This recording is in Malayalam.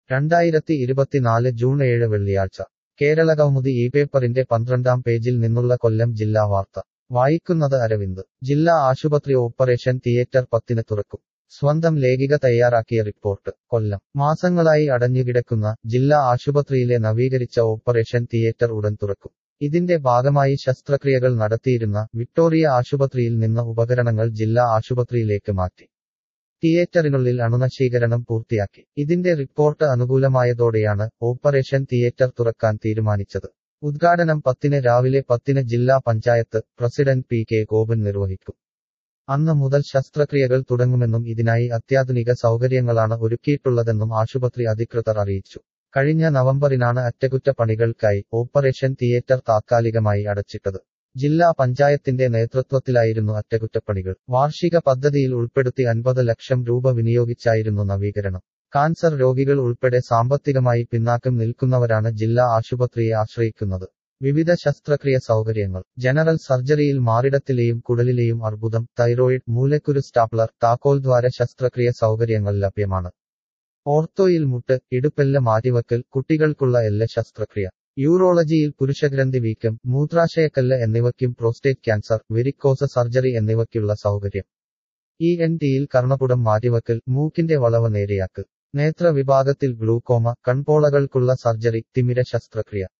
2024 ജൂൺ 7 വെള്ളിയാഴ്ച കേരളകൗമുദി ഈ പേപ്പറിന്റെ 12-ാം പേജിൽ നിന്നുള്ള കൊല്ലം ജില്ലാ വാർത്ത വായിക്കുന്നത് അരവിന്ദ്. ജില്ലാ ആശുപത്രി ഓപ്പറേഷൻ തിയേറ്റർ 10-ന് തുറക്കും. സ്വന്തം ലേഖിക തയ്യാറാക്കിയ റിപ്പോർട്ട്. കൊല്ലം. മാസങ്ങളായി അടഞ്ഞുകിടക്കുന്ന ജില്ലാ ആശുപത്രിയിലെ നവീകരിച്ച ഓപ്പറേഷൻ തിയേറ്റർ ഉടൻ തുറക്കും. ഇതിന്റെ ഭാഗമായി ശസ്ത്രക്രിയകൾ നടത്തിയിരുന്ന വിക്ടോറിയ ആശുപത്രിയിൽ നിന്ന് ഉപകരണങ്ങൾ ജില്ലാ ആശുപത്രിയിലേക്ക് മാറ്റി. തിയേറ്ററിനുള്ളിൽ അണുനശീകരണം പൂർത്തിയാക്കി. ഇതിന്റെ റിപ്പോർട്ട് അനുകൂലമായതോടെയാണ് ഓപ്പറേഷൻ തിയേറ്റർ തുറക്കാൻ തീരുമാനിച്ചത്. ഉദ്ഘാടനം 10-ന് രാവിലെ 10-ന് ജില്ലാ panchayat president P K Gopan നിർവഹിക്കും. അന്ന് മുതൽ ശസ്ത്രക്രിയകൾ തുടങ്ങുമെന്നും ഇതിനായി അത്യാധുനിക സൗകര്യങ്ങളാണ് ഒരുക്കിയിട്ടുള്ളതെന്നും ആശുപത്രി അധികൃതർ അറിയിച്ചു. കഴിഞ്ഞ നവംബറിനാണ് അറ്റകുറ്റപ്പണികൾക്കായി ഓപ്പറേഷൻ തിയേറ്റർ താത്കാലികമായി അടച്ചിട്ടത്. ജില്ലാ പഞ്ചായത്തിന്റെ നേതൃത്വത്തിലായിരുന്നു അറ്റകുറ്റപ്പണികൾ. വാർഷിക പദ്ധതിയിൽ ഉൾപ്പെടുത്തി 50 ലക്ഷം രൂപ വിനിയോഗിച്ചായിരുന്നു നവീകരണം. കാൻസർ രോഗികൾ ഉൾപ്പെടെ സാമ്പത്തികമായി പിന്നാക്കം നിൽക്കുന്നവരാണ് ജില്ലാ ആശുപത്രിയെ ആശ്രയിക്കുന്നത്. വിവിധ ശസ്ത്രക്രിയ സൗകര്യങ്ങൾ. ജനറൽ സർജറിയിൽ മാറിടത്തിലെയും കുടലിലെയും അർബുദം, തൈറോയിഡ്, മൂലക്കുരു സ്റ്റാപ്ലർ, താക്കോൽദ്വാര ശസ്ത്രക്രിയ സൗകര്യങ്ങൾ ലഭ്യമാണ്. ഓർത്തോയിൽ മുട്ട്, ഇടുപ്പെല്ല് മാറ്റിവക്കൽ, കുട്ടികൾക്കുള്ള എല്ല് ശസ്ത്രക്രിയ. യൂറോളജിയിൽ പുരുഷഗ്രന്ഥി വീക്കം, മൂത്രാശയക്കല്ല് എന്നിവയ്ക്കും പ്രോസ്റ്റേറ്റ് ക്യാൻസർ, വെരിക്കോസ് സർജറി എന്നിവയ്ക്കുള്ള സൗകര്യം. ENT-യിൽ കർണപുടം മാറ്റിവക്കൽ, മൂക്കിന്റെ വളവ് നേരെയാക്കൽ. നേത്ര വിഭാഗത്തിൽ ഗ്ലൂക്കോമ, കൺപോളകൾക്കുള്ള സർജറി, തിമിര ശസ്ത്രക്രിയ.